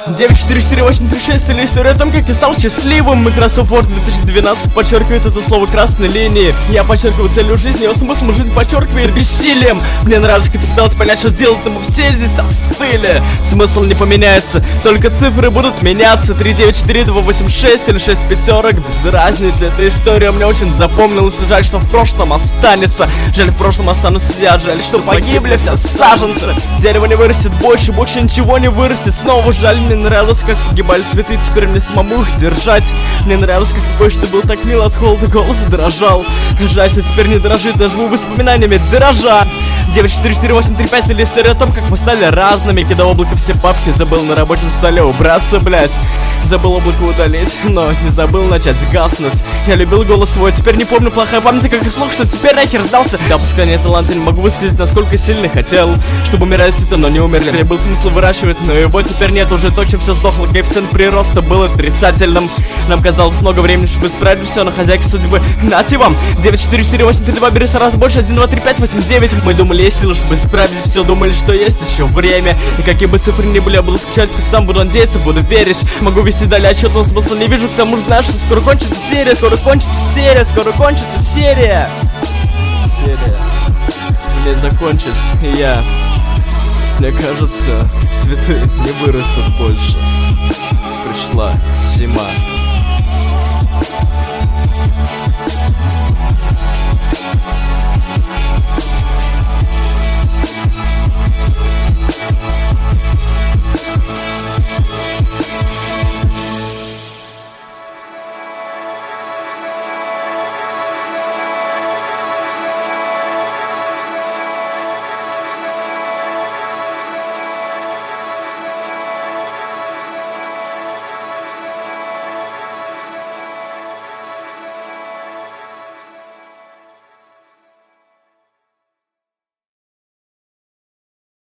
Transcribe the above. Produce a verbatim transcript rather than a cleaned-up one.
девять четыре четыре восемь три шесть или история о том, как я стал счастливым. Microsoft Word две тысячи двенадцать подчеркивает это слово красной линией. Я подчеркиваю целью жизни, его смысл жизни подчеркивает бессилием. Мне нравится, как ты пытался понять, что сделать, но мы все здесь остыли. Смысл не поменяется, только цифры будут меняться. Три девять четыре два восемь шесть или шесть пятерок, без разницы. Эта история мне очень запомнилась. Жаль, что в прошлом останется. Жаль, в прошлом останусь я. Жаль, что погибли все саженцы. Дерево не вырастет больше, больше ничего не вырастет. Снова жаль, мне нравилось, как погибали цветы. Теперь мне самому их держать. Мне нравилось, как ты что был так мил, от холода голос дрожал. Жаль, что теперь не дрожит, даже воспоминаниями дрожа. девять четыре четыре восемь три пять или история о том, как мы стали разными. Кидал облако все папки, забыл на рабочем столе убраться, блять. Забыл облако удалить, но не забыл начать гаснуть. Я любил голос твой, теперь не помню, плохая память, как и слух, что теперь нахер сдался. Да, пускай нет таланта, не могу высказать, насколько сильно хотел, чтобы умирать цветы, но не умерли. Мне был смысл выращивать, но его теперь нет, уже точно все сдохло. Коэффициент прироста был отрицательным. Нам казалось много времени, чтобы исправить все, но хозяйка судьбы, нате вам. девять четыре четыре восемь три два, бери раз больше, один два три пять восемь девять. Мы думали, есть силы, чтобы исправить все, думали, что есть еще время. И какие бы цифры ни были, я буду скучать, сам буду надеяться, буду верить. Могу вести далее отчет, но смысла не вижу, к тому же знаю, что скоро кончится серия, скоро кончится серия, скоро кончится серия. Серия. Блять, закончится, и я... Мне кажется, цветы не вырастут больше. Пришла зима.